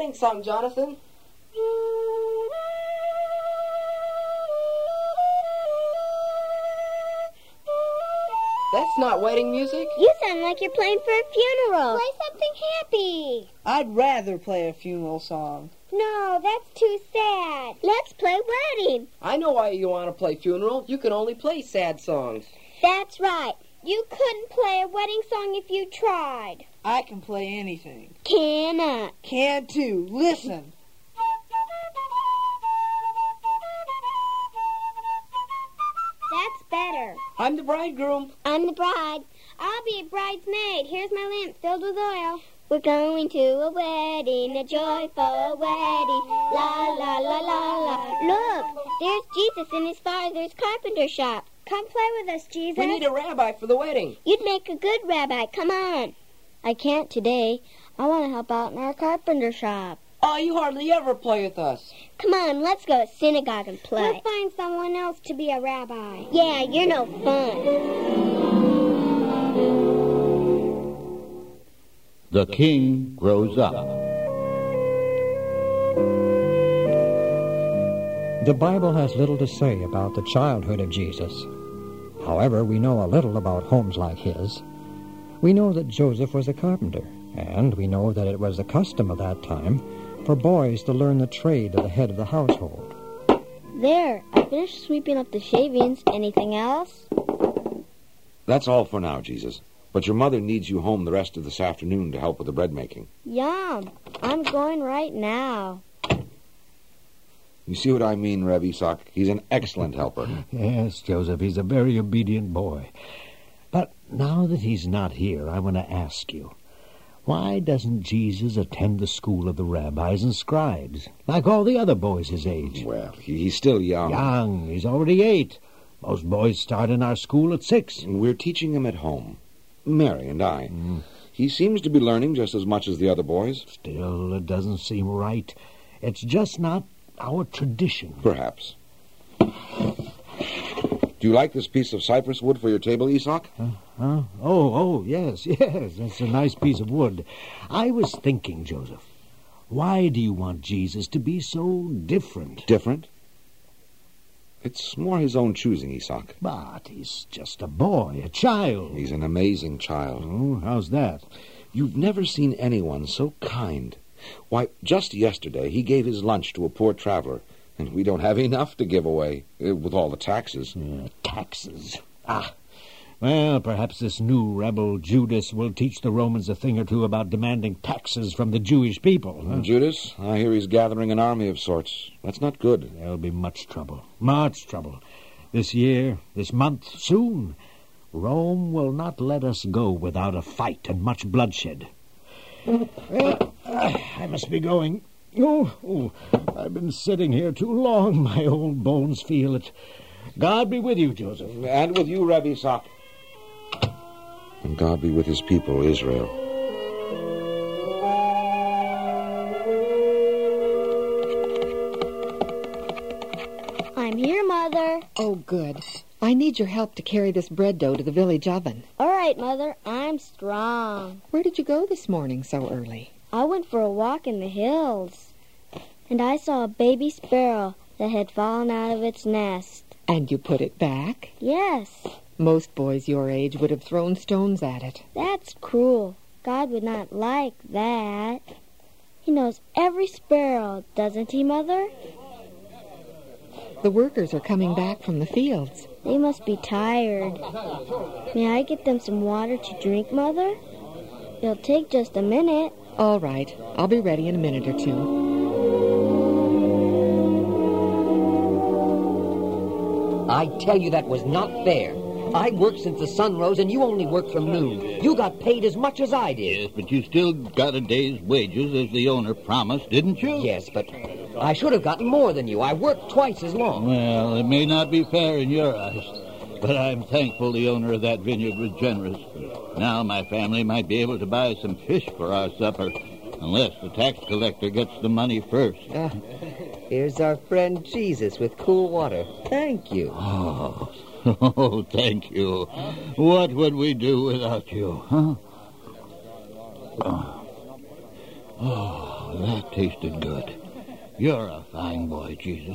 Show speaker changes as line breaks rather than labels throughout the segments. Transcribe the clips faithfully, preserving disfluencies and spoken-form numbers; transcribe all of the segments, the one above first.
sing something, Jonathan. That's not wedding music.
You sound like you're playing for a funeral. Play something happy.
I'd rather play a funeral song.
No, that's too sad. Let's play wedding.
I know why you want to play funeral. You can only play sad songs.
That's right. You couldn't play a wedding song if you tried.
I can play anything.
Cannot.
Can too. Listen.
That's better.
I'm the bridegroom.
I'm the bride. I'll be a bridesmaid. Here's my lamp filled with oil. We're going to a wedding, a joyful wedding. La, la, la, la, la. Look, there's Jesus in his father's carpenter shop. Come play with us, Jesus.
We need a rabbi for the wedding.
You'd make a good rabbi. Come on. I can't today. I want to help out in our carpenter shop.
Oh, you hardly ever play with us.
Come on, let's go to synagogue and play. We'll find someone else to be a rabbi. Yeah, you're no fun.
The king grows up.
The Bible has little to say about the childhood of Jesus. However, we know a little about homes like his. We know that Joseph was a carpenter, and we know that it was the custom of that time for boys to learn the trade of the head of the household.
There, I finished sweeping up the shavings. Anything else?
That's all for now, Jesus. But your mother needs you home the rest of this afternoon to help with the bread making.
Yum. I'm going right now.
You see what I mean, Reb Isaac? He's an excellent helper.
Yes, Joseph, he's a very obedient boy. But now that he's not here, I want to ask you, why doesn't Jesus attend the school of the rabbis and scribes, like all the other boys his age?
Well, he, he's still young.
Young. He's already eight. Most boys start in our school at six.
We're teaching him at home. Mary and I.
Mm.
He seems to be learning just as much as the other boys.
Still, it doesn't seem right. It's just not our tradition.
Perhaps. Do you like this piece of cypress wood for your table, Isaac?
Uh, huh? Oh, oh, yes, yes. That's a nice piece of wood. I was thinking, Joseph, why do you want Jesus to be so different?
Different? It's more his own choosing, Isaac.
But he's just a boy, a child.
He's an amazing child.
Oh, how's that?
You've never seen anyone so kind. Why, just yesterday he gave his lunch to a poor traveler, and we don't have enough to give away, uh, with all the taxes.
Yeah, taxes. Ah. Well, perhaps this new rebel Judas will teach the Romans a thing or two about demanding taxes from the Jewish people. Huh?
Judas? I hear he's gathering an army of sorts. That's not good.
There'll be much trouble. Much trouble. This year, this month, soon. Rome will not let us go without a fight and much bloodshed. Well, I must be going. Oh, oh, I've been sitting here too long. My old bones feel it. God be with you, Joseph.
And with you, Rabbi Isaac. And God be with his people, Israel.
I'm here, Mother.
Oh, good. I need your help to carry this bread dough to the village oven.
All right, Mother. I'm strong.
Where did you go this morning so early?
I went for a walk in the hills, and I saw a baby sparrow that had fallen out of its nest.
And you put it back?
Yes.
Most boys your age would have thrown stones at it.
That's cruel. God would not like that. He knows every sparrow, doesn't he, Mother?
The workers are coming back from the fields.
They must be tired. May I get them some water to drink, Mother? It'll take just a minute.
All right. I'll be ready in a minute or two.
I tell you, that was not fair. I worked since the sun rose, and you only worked from noon. You got paid as much as I did.
Yes, but you still got a day's wages as the owner promised, didn't you?
Yes, but I should have gotten more than you. I worked twice as long.
Well, it may not be fair in your eyes, but I'm thankful the owner of that vineyard was generous. Now my family might be able to buy some fish for our supper, unless the tax collector gets the money first.
Ah, here's our friend Jesus with cool water. Thank you.
Oh, oh, thank you. What would we do without you, huh? Oh, oh
That tasted good. You're a fine boy, Jesus.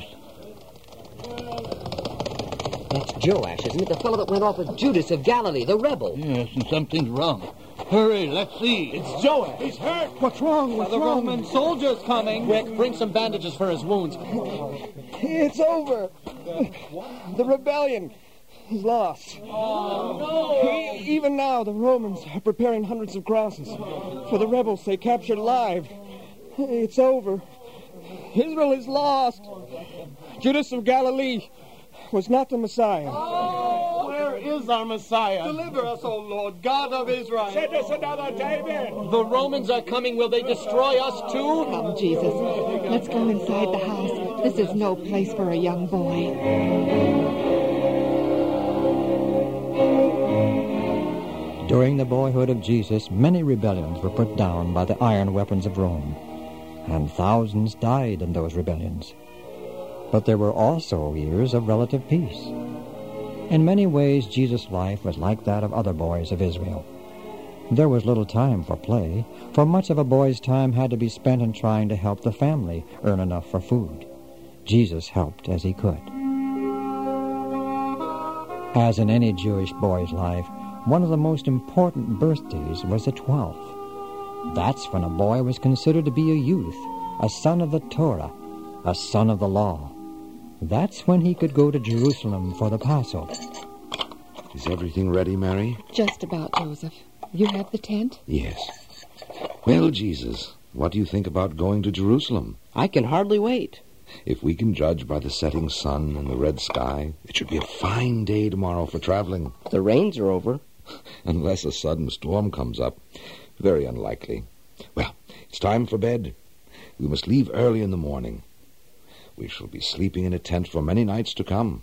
That's Joash, isn't it? The fellow that went off with Judas of Galilee, the rebel.
Yes, and something's wrong. Hurry, let's see.
It's Joash. He's hurt.
What's wrong? What's
the
wrong?
Roman soldiers coming. Rick, bring some bandages for his wounds.
It's over. The rebellion is lost.
Oh, no.
Even now, the Romans are preparing hundreds of crosses for the rebels they captured alive. It's over. Israel is lost. Judas of Galilee was not the Messiah.
Oh, where is our Messiah? Deliver us, O Lord, God of Israel.
Send us another David.
The Romans are coming. Will they destroy us too?
Come, Jesus. Let's go inside the house. This is no place for a young boy.
During the boyhood of Jesus, many rebellions were put down by the iron weapons of Rome, and thousands died in those rebellions. But there were also years of relative peace. In many ways, Jesus' life was like that of other boys of Israel. There was little time for play, for much of a boy's time had to be spent in trying to help the family earn enough for food. Jesus helped as he could. As in any Jewish boy's life, one of the most important birthdays was the twelfth. That's when a boy was considered to be a youth, a son of the Torah, a son of the law. That's when he could go to Jerusalem for the Passover.
Is everything ready, Mary?
Just about, Joseph. You have the tent?
Yes. Well, Jesus, what do you think about going to Jerusalem?
I can hardly wait.
If we can judge by the setting sun and the red sky, it should be a fine day tomorrow for traveling.
The rains are over.
Unless a sudden storm comes up. Very unlikely. Well, it's time for bed. We must leave early in the morning. We shall be sleeping in a tent for many nights to come.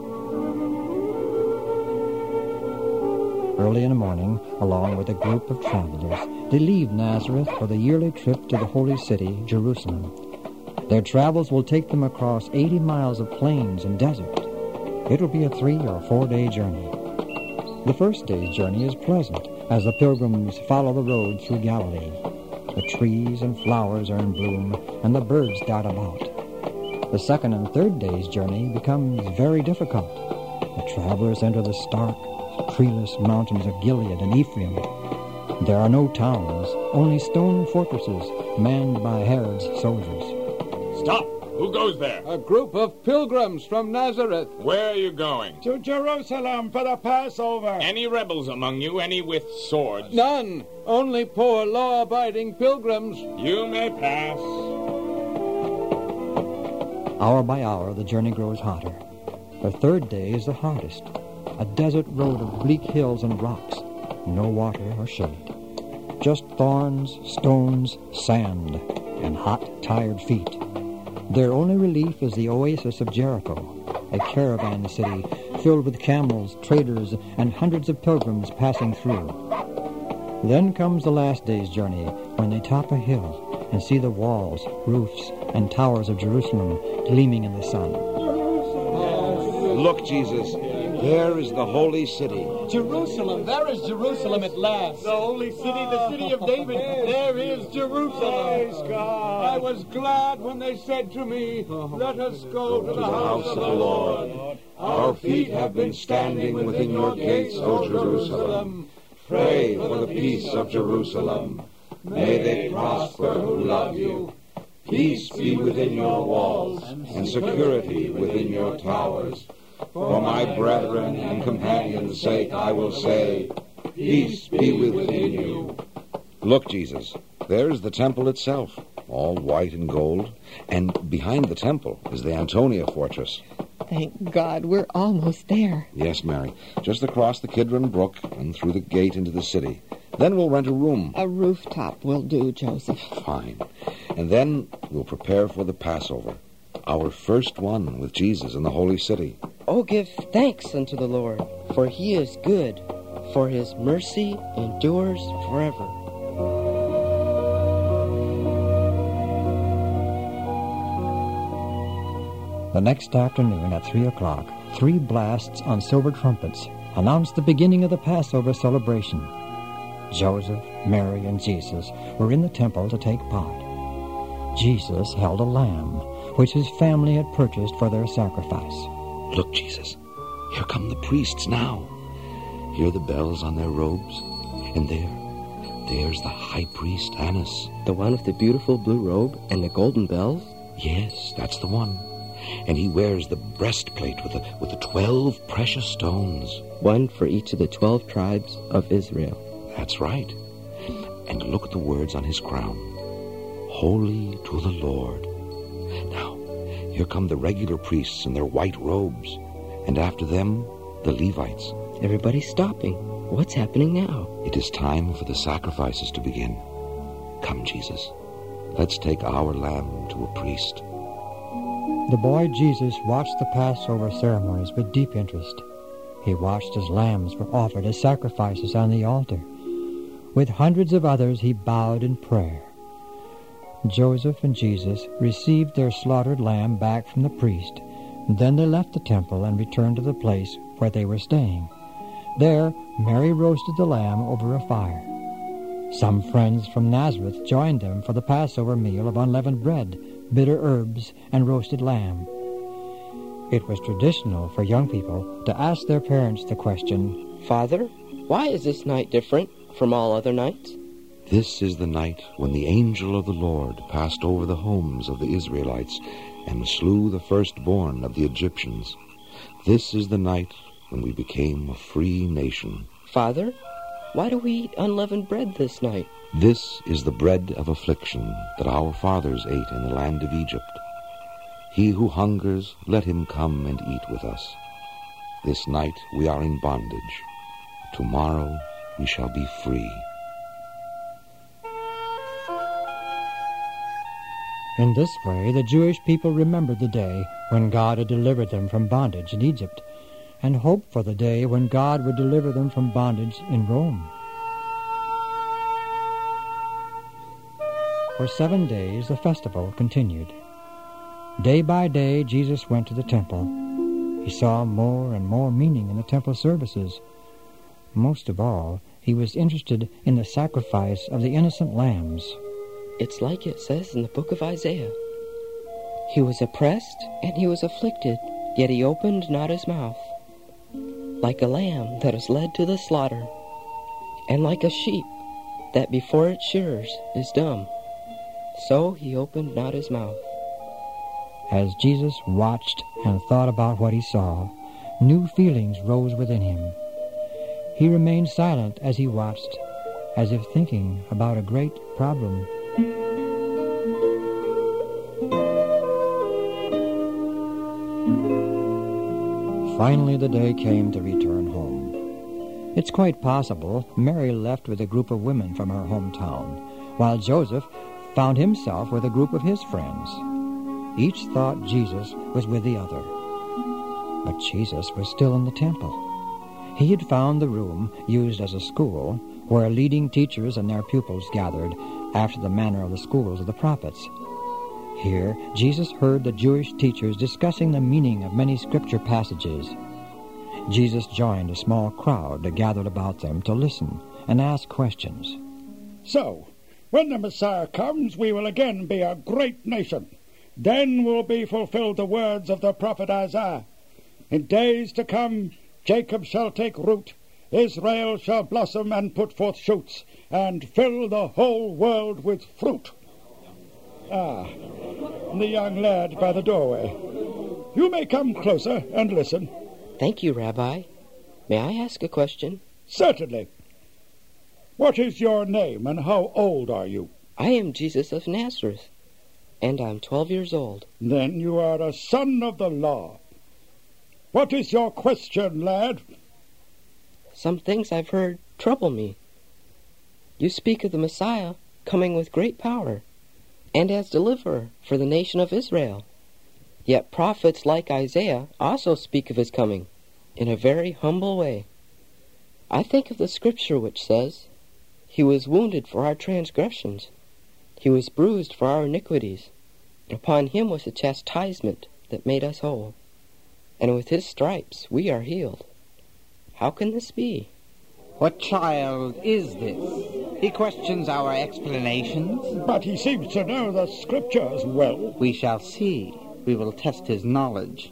Early in the morning, along with a group of travelers, they leave Nazareth for the yearly trip to the holy city, Jerusalem. Their travels will take them across eighty miles of plains and desert. It will be a three or four-day journey. The first day's journey is pleasant as the pilgrims follow the road through Galilee. The trees and flowers are in bloom, and the birds dart about. The second and third day's journey becomes very difficult. The travelers enter the stark, treeless mountains of Gilead and Ephraim. There are no towns, only stone fortresses manned by Herod's soldiers.
Stop! Who goes there?
A group of pilgrims from Nazareth.
Where are you going?
To Jerusalem for the Passover.
Any rebels among you? Any with swords?
None. Only poor, law-abiding pilgrims.
You may pass.
Hour by hour, the journey grows hotter. The third day is the hardest. A desert road of bleak hills and rocks. No water or shade. Just thorns, stones, sand, and hot, tired feet. Their only relief is the oasis of Jericho, a caravan city filled with camels, traders, and hundreds of pilgrims passing through. Then comes the last day's journey, when they top a hill and see the walls, roofs, and towers of Jerusalem gleaming in the sun.
Look, Jesus, there is the holy city.
Jerusalem, there is Jerusalem at last. The holy city, the city of David, there is Jerusalem.
Praise God.
I was glad when they said to me, let us go to the house of the Lord.
Our feet have been standing within your gates, O Jerusalem. Pray for the peace of Jerusalem. May they prosper who love you. Peace be within your walls, and security within your towers. For my brethren and companions' sake, I will say, peace be within you. Look, Jesus, there is the temple itself, all white and gold, and behind the temple is the Antonia fortress.
Thank God, we're almost there.
Yes, Mary, just across the Kidron Brook and through the gate into the city. Then we'll rent a room.
A rooftop will do, Joseph.
Fine. And then we'll prepare for the Passover, our first one with Jesus in the holy city.
Oh, give thanks unto the Lord, for he is good, for his mercy endures forever.
The next afternoon at three o'clock, three blasts on silver trumpets announced the beginning of the Passover celebration. Joseph, Mary, and Jesus were in the temple to take part. Jesus held a lamb, which his family had purchased for their sacrifice.
Look, Jesus, here come the priests now. Hear the bells on their robes. And there, there's the high priest, Annas.
The one with the beautiful blue robe and the golden bells?
Yes, that's the one. And he wears the breastplate with the, with the twelve precious stones.
One for each of the twelve tribes of Israel.
That's right. And look at the words on his crown. Holy to the Lord. Now, here come the regular priests in their white robes. And after them, the Levites.
Everybody's stopping. What's happening now?
It is time for the sacrifices to begin. Come, Jesus. Let's take our lamb to a priest.
The boy Jesus watched the Passover ceremonies with deep interest. He watched as lambs were offered as sacrifices on the altar. With hundreds of others, he bowed in prayer. Joseph and Jesus received their slaughtered lamb back from the priest. Then they left the temple and returned to the place where they were staying. There, Mary roasted the lamb over a fire. Some friends from Nazareth joined them for the Passover meal of unleavened bread, bitter herbs, and roasted lamb. It was traditional for young people to ask their parents the question,
Father, why is this night different from all other nights?
This is the night when the angel of the Lord passed over the homes of the Israelites and slew the firstborn of the Egyptians. This is the night when we became a free nation.
Father, why do we eat unleavened bread this night?
This is the bread of affliction that our fathers ate in the land of Egypt. He who hungers, let him come and eat with us. This night we are in bondage. Tomorrow we shall be free.
In this way, the Jewish people remembered the day when God had delivered them from bondage in Egypt, and hoped for the day when God would deliver them from bondage in Rome. For seven days the festival continued. Day by day Jesus went to the temple. He saw more and more meaning in the temple services. Most of all, he was interested in the sacrifice of the innocent lambs.
It's like it says in the book of Isaiah. He was oppressed and he was afflicted, yet he opened not his mouth. Like a lamb that is led to the slaughter, and like a sheep that before its shearers is dumb, so he opened not his mouth.
As Jesus watched and thought about what he saw, new feelings rose within him. He remained silent as he watched, as if thinking about a great problem. Finally, the day came to return home. It's quite possible Mary left with a group of women from her hometown, while Joseph found himself with a group of his friends. Each thought Jesus was with the other. But Jesus was still in the temple. He had found the room used as a school where leading teachers and their pupils gathered after the manner of the schools of the prophets. Here, Jesus heard the Jewish teachers discussing the meaning of many scripture passages. Jesus joined a small crowd that gathered about them to listen and ask questions.
So, when the Messiah comes, we will again be a great nation. Then will be fulfilled the words of the prophet Isaiah. In days to come, Jacob shall take root, Israel shall blossom and put forth shoots, and fill the whole world with fruit. Ah, the young lad by the doorway. You may come closer and listen.
Thank you, Rabbi. May I ask a question?
Certainly. What is your name and how old are you?
I am Jesus of Nazareth, and I'm twelve years old.
Then you are a son of the law. What is your question, lad?
Some things I've heard trouble me. You speak of the Messiah coming with great power, and as deliverer for the nation of Israel. Yet prophets like Isaiah also speak of his coming in a very humble way. I think of the scripture which says, He was wounded for our transgressions, He was bruised for our iniquities. Upon him was the chastisement that made us whole, and with his stripes we are healed. How can this be?
What child is this?
He questions our explanations.
But he seems to know the Scriptures well.
We shall see. We will test his knowledge.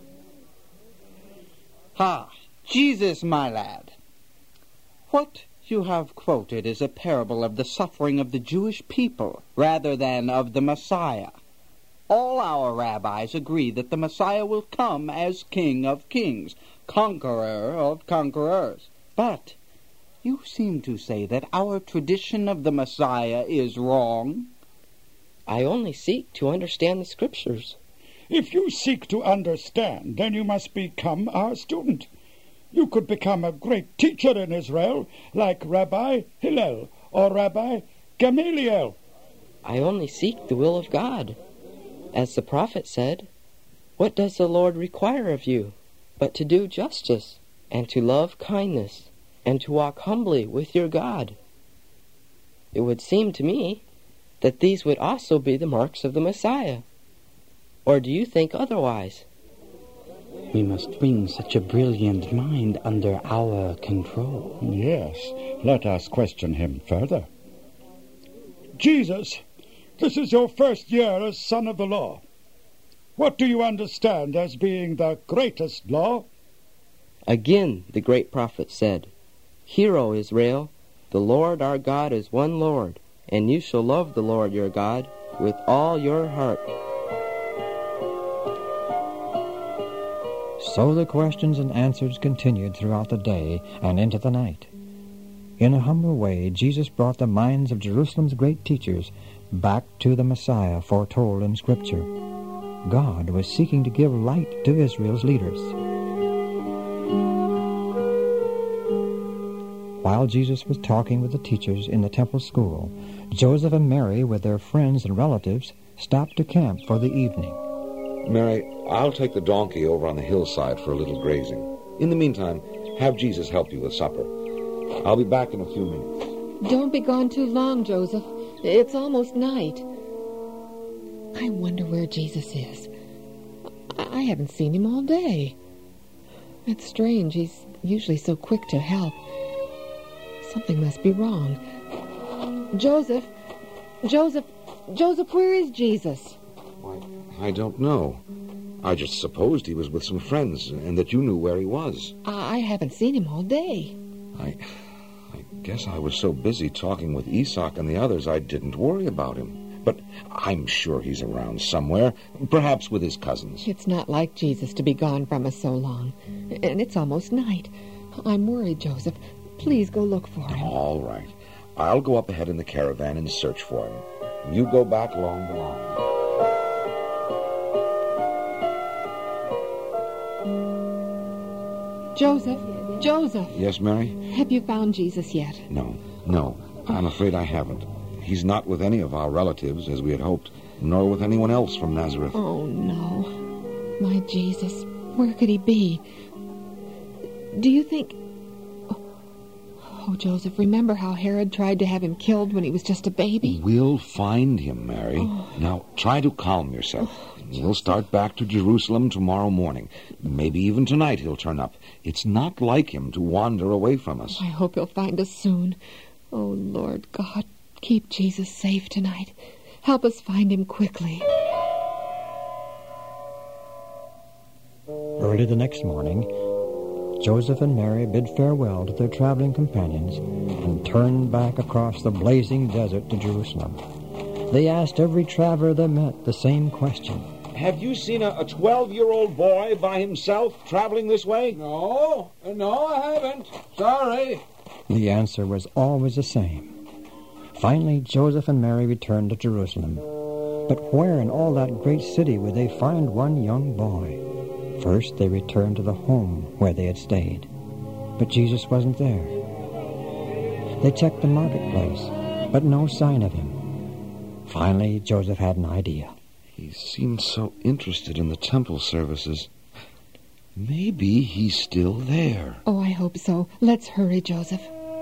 Ha! Jesus, my lad. What you have quoted is a parable of the suffering of the Jewish people rather than of the Messiah. All our rabbis agree that the Messiah will come as King of kings, conqueror of conquerors. But you seem to say that our tradition of the Messiah is wrong.
I only seek to understand the Scriptures.
If you seek to understand, then you must become our student. You could become a great teacher in Israel, like Rabbi Hillel or Rabbi Gamaliel.
I only seek the will of God. As the prophet said, what does the Lord require of you but to do justice and to love kindness and to walk humbly with your God? It would seem to me that these would also be the marks of the Messiah. Or do you think otherwise?
We must bring such a brilliant mind under our control.
Yes, let us question him further. Jesus, this is your first year as son of the law. What do you understand as being the greatest law?
Again, the great prophet said, Hear, O Israel, the Lord our God is one Lord, and you shall love the Lord your God with all your heart.
So the questions and answers continued throughout the day and into the night. In a humble way, Jesus brought the minds of Jerusalem's great teachers back to the Messiah foretold in Scripture. God was seeking to give light to Israel's leaders. While Jesus was talking with the teachers in the temple school, Joseph and Mary, with their friends and relatives, stopped to camp for the evening.
Mary, I'll take the donkey over on the hillside for a little grazing. In the meantime, have Jesus help you with supper. I'll be back in a few minutes.
Don't be gone too long, Joseph. It's almost night. I wonder where Jesus is. I haven't seen him all day. It's strange. He's usually so quick to help. Something must be wrong. Joseph, Joseph, Joseph, where is Jesus?
Why, I don't know. I just supposed he was with some friends and that you knew where he was.
I haven't seen him all day.
I, I guess I was so busy talking with Isak and the others I didn't worry about him. But I'm sure he's around somewhere, perhaps with his cousins.
It's not like Jesus to be gone from us so long. And it's almost night. I'm worried, Joseph. Please go look for him.
All right. I'll go up ahead in the caravan and search for him. You go back along the line.
Joseph, Joseph.
Yes, Mary?
Have you found Jesus yet?
No, no. I'm afraid I haven't. He's not with any of our relatives, as we had hoped, nor with anyone else from Nazareth.
Oh, no. My Jesus, where could he be? Do you think... Oh, Joseph, remember how Herod tried to have him killed when he was just a baby?
We'll find him, Mary.
Oh.
Now, try to calm yourself.
Oh,
We'll start back to Jerusalem tomorrow morning. Maybe even tonight he'll turn up. It's not like him to wander away from us.
I hope he'll find us soon. Oh, Lord God, keep Jesus safe tonight. Help us find him quickly.
Early the next morning, Joseph and Mary bid farewell to their traveling companions and turned back across the blazing desert to Jerusalem. They asked every traveler they met the same question.
Have you seen a twelve-year-old boy by himself traveling this way?
No, no, I haven't. Sorry.
The answer was always the same. Finally, Joseph and Mary returned to Jerusalem. But where in all that great city would they find one young boy? First, they returned to the home where they had stayed. But Jesus wasn't there. They checked the marketplace, but no sign of him. Finally, Joseph had an idea.
He seemed so interested in the temple services. Maybe he's still there.
Oh, I hope so. Let's hurry, Joseph.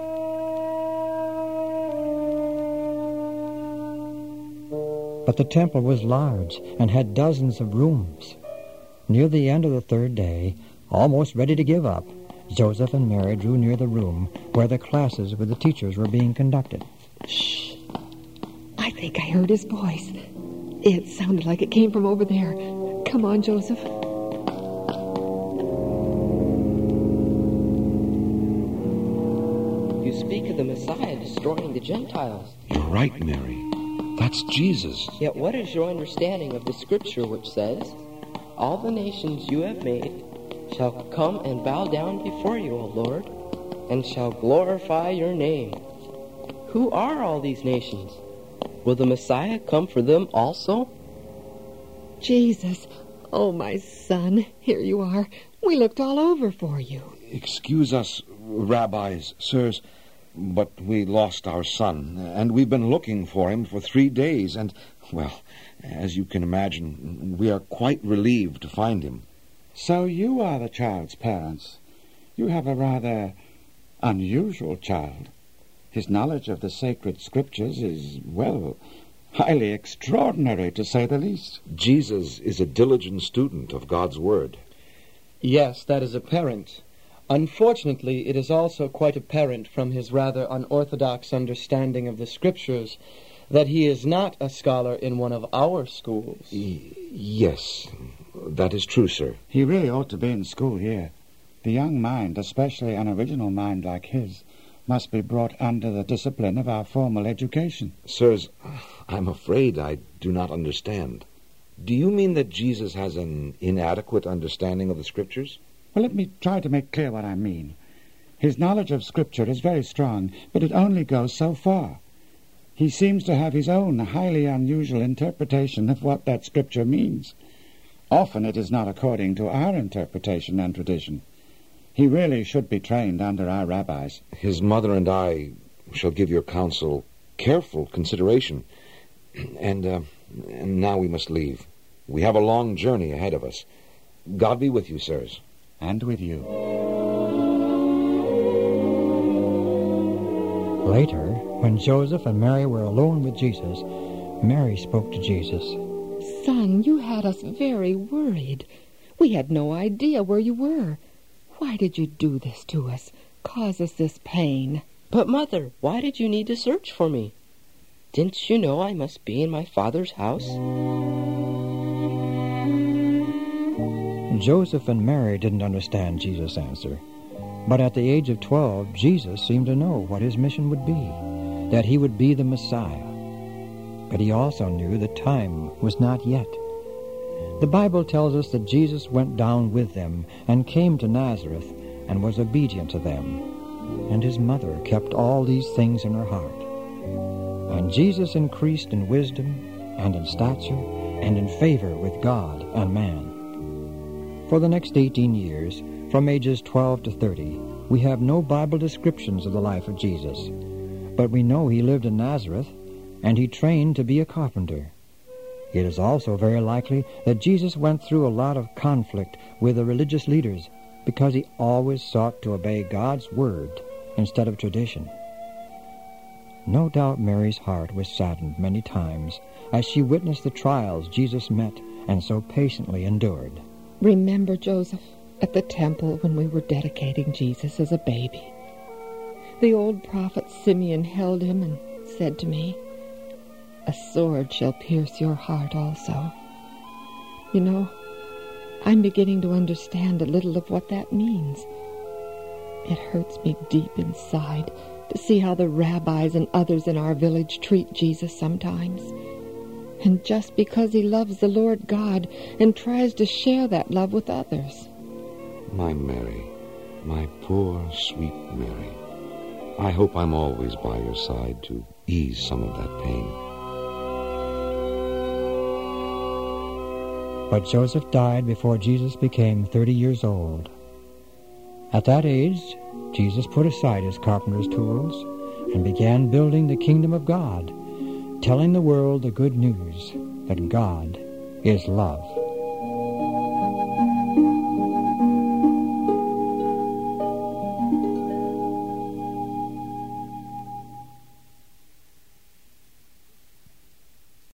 But the temple was large and had dozens of rooms. Near the end of the third day, almost ready to give up, Joseph and Mary drew near the room where the classes with the teachers were being conducted.
Shh. I think I heard his voice. It sounded like it came from over there. Come on, Joseph.
You speak of the Messiah destroying the Gentiles.
You're right, Mary. That's Jesus.
Yet what is your understanding of the scripture which says, all the nations you have made shall come and bow down before you, O Lord, and shall glorify your name? Who are all these nations? Will the Messiah come for them also?
Jesus. Oh, my son. Here you are. We looked all over for you.
Excuse us, rabbis, sirs, but we lost our son, and we've been looking for him for three days, and, well, as you can imagine, we are quite relieved to find him.
So you are the child's parents. You have a rather unusual child. His knowledge of the sacred scriptures is, well, highly extraordinary, to say the least.
Jesus is a diligent student of God's Word.
Yes, that is apparent. Unfortunately, it is also quite apparent from his rather unorthodox understanding of the Scriptures that he is not a scholar in one of our schools.
Y- yes, that is true, sir.
He really ought to be in school here. The young mind, especially an original mind like his, must be brought under the discipline of our formal education.
Sirs, I'm afraid I do not understand. Do you mean that Jesus has an inadequate understanding of the Scriptures?
Well, let me try to make clear what I mean. His knowledge of Scripture is very strong, but it only goes so far. He seems to have his own highly unusual interpretation of what that Scripture means. Often it is not according to our interpretation and tradition. He really should be trained under our rabbis.
His mother and I shall give your counsel careful consideration. And, uh, and now we must leave. We have a long journey ahead of us. God be with you, sirs.
And with you.
Later, when Joseph and Mary were alone with Jesus, Mary spoke to Jesus.
Son, you had us very worried. We had no idea where you were. Why did you do this to us? Cause us this pain?
But, Mother, why did you need to search for me? Didn't you know I must be in my Father's house?
Joseph and Mary didn't understand Jesus' answer. But at the age of twelve, Jesus seemed to know what his mission would be, that he would be the Messiah. But he also knew the time was not yet. The Bible tells us that Jesus went down with them and came to Nazareth and was obedient to them. And his mother kept all these things in her heart. And Jesus increased in wisdom and in stature and in favor with God and man. For the next eighteen years, from ages twelve to thirty, we have no Bible descriptions of the life of Jesus. But we know he lived in Nazareth, and he trained to be a carpenter. It is also very likely that Jesus went through a lot of conflict with the religious leaders because he always sought to obey God's word instead of tradition. No doubt Mary's heart was saddened many times as she witnessed the trials Jesus met and so patiently endured.
Remember, Joseph, at the temple when we were dedicating Jesus as a baby. The old prophet Simeon held him and said to me, "A sword shall pierce your heart also." You know, I'm beginning to understand a little of what that means. It hurts me deep inside to see how the rabbis and others in our village treat Jesus sometimes. And just because he loves the Lord God and tries to share that love with others.
My Mary, my poor, sweet Mary, I hope I'm always by your side to ease some of that pain.
But Joseph died before Jesus became thirty years old. At that age, Jesus put aside his carpenter's tools and began building the kingdom of God, telling the world the good news that God is love.